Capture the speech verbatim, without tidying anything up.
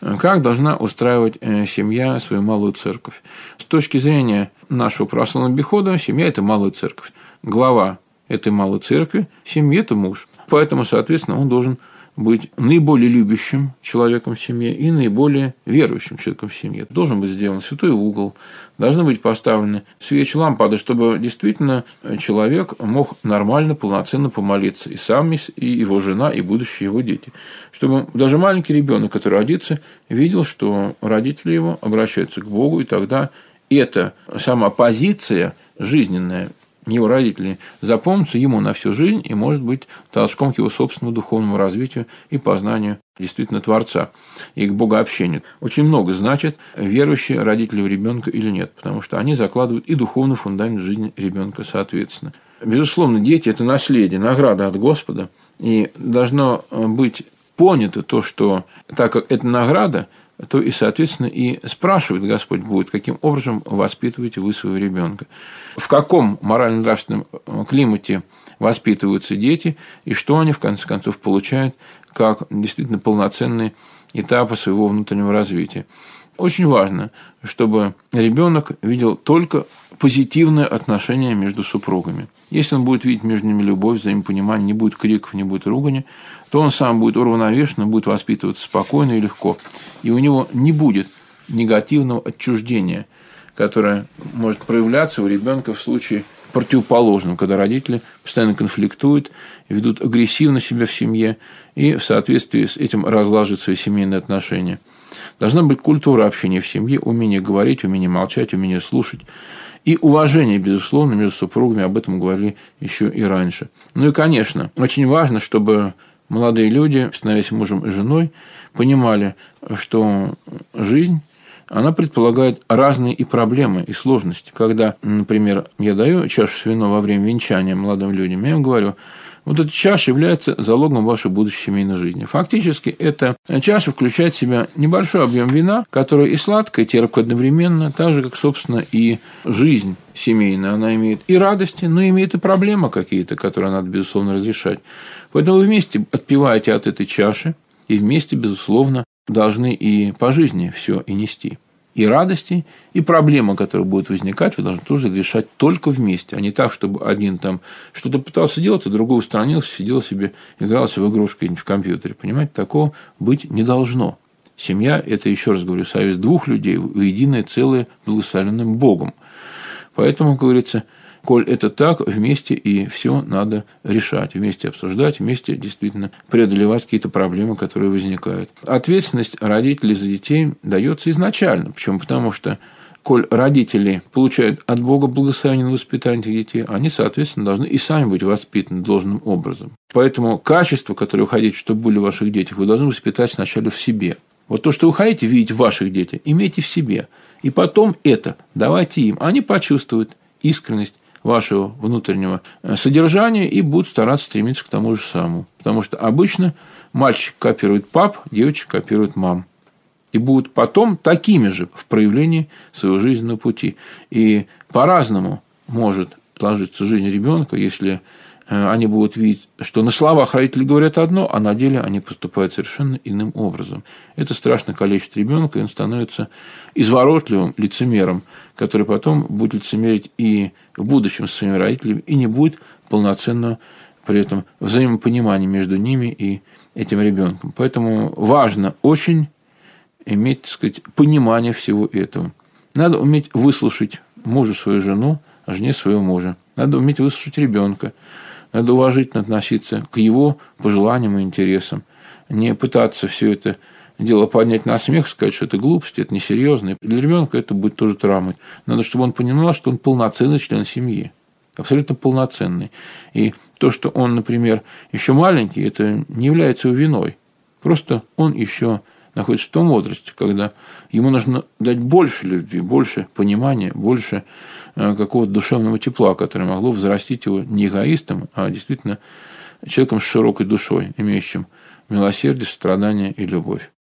Как должна устраивать семья свою малую церковь? С точки зрения нашего православного обихода, семья – это малая церковь. Глава этой малой церкви семьи – это муж. Поэтому, соответственно, он должен быть наиболее любящим человеком в семье и наиболее верующим человеком в семье. Должен быть сделан святой угол, должны быть поставлены свечи, лампады, чтобы действительно человек мог нормально, полноценно помолиться, и сам, и его жена, и будущие его дети. Чтобы даже маленький ребенок, который родится, видел, что родители его обращаются к Богу, и тогда эта сама позиция жизненная его родителей запомнится ему на всю жизнь и может быть толчком к его собственному духовному развитию и познанию действительно Творца и к богообщению. Очень много значит, верующие родители у ребенка или нет, потому что они закладывают и духовный фундамент жизни ребенка соответственно. Безусловно, дети – это наследие, награда от Господа, и должно быть понято то, что так как это награда, то и, соответственно, и спрашивает Господь будет, каким образом воспитываете вы своего ребенка, в каком морально-нравственном климате воспитываются дети, и что они, в конце концов, получают как действительно полноценные этапы своего внутреннего развития. Очень важно, чтобы ребенок видел только позитивное отношение между супругами. Если он будет видеть между ними любовь, взаимопонимание, не будет криков, не будет ругани, то он сам будет уравновешен, будет воспитываться спокойно и легко. И у него не будет негативного отчуждения, которое может проявляться у ребенка в случае противоположном, когда родители постоянно конфликтуют, ведут агрессивно себя в семье и в соответствии с этим разлаживают свои семейные отношения. Должна быть культура общения в семье, умение говорить, умение молчать, умение слушать. И уважение, безусловно, между супругами, об этом говорили еще и раньше. Ну и, конечно, очень важно, чтобы молодые люди, становясь мужем и женой, понимали, что жизнь, она предполагает разные и проблемы, и сложности. Когда, например, я даю чашу с вином во время венчания молодым людям, я им говорю, вот эта чаша является залогом вашей будущей семейной жизни. Фактически, эта чаша включает в себя небольшой объем вина, которое и сладкое, и терпкое одновременно, так же, как, собственно, и жизнь семейная. Она имеет и радости, но имеет и проблемы какие-то, которые надо, безусловно, разрешать. Поэтому вы вместе отпиваете от этой чаши, и вместе, безусловно, должны и по жизни все и нести. И радости, и проблемы, которые будут возникать, вы должны тоже решать только вместе, а не так, чтобы один там что-то пытался делать, а другой устранился, сидел себе, игрался в игрушки в компьютере. Понимаете, такого быть не должно. Семья – это, еще раз говорю, союз двух людей, единое целое, благословенным Богом. Поэтому, как говорится, коль это так, вместе и все надо решать, вместе обсуждать, вместе действительно преодолевать какие-то проблемы, которые возникают. Ответственность родителей за детей дается изначально. Почему? Потому что, коль родители получают от Бога благословение на воспитание этих детей, они, соответственно, должны и сами быть воспитаны должным образом. Поэтому качество, которое вы хотите, чтобы были в ваших детях, вы должны воспитать сначала в себе. Вот то, что вы хотите видеть в ваших детях, имейте в себе. И потом это давайте им. Они почувствуют искренность вашего внутреннего содержания и будут стараться стремиться к тому же самому. Потому что обычно мальчик копирует пап, девочка копирует мам. И будут потом такими же в проявлении своего жизненного пути. И по-разному может сложиться жизнь ребенка, если они будут видеть, что на словах родители говорят одно, а на деле они поступают совершенно иным образом. Это страшно калечит ребенка, и он становится изворотливым лицемером, который потом будет лицемерить и в будущем с своими родителями, и не будет полноценного при этом взаимопонимания между ними и этим ребенком. Поэтому важно очень иметь, так сказать, понимание всего этого. Надо уметь выслушать мужу свою жену, а жене своего мужа. Надо уметь выслушать ребенка. Надо уважительно относиться к его пожеланиям и интересам. Не пытаться все это дело поднять на смех, сказать, что это глупость, это несерьезно. Для ребенка это будет тоже травмой. Надо, чтобы он понимал, что он полноценный член семьи. Абсолютно полноценный. И то, что он, например, еще маленький, это не является его виной. Просто он еще находится в том возрасте, когда ему нужно дать больше любви, больше понимания, больше какого-то душевного тепла, которое могло взрастить его не эгоистом, а действительно человеком с широкой душой, имеющим милосердие, сострадание и любовь.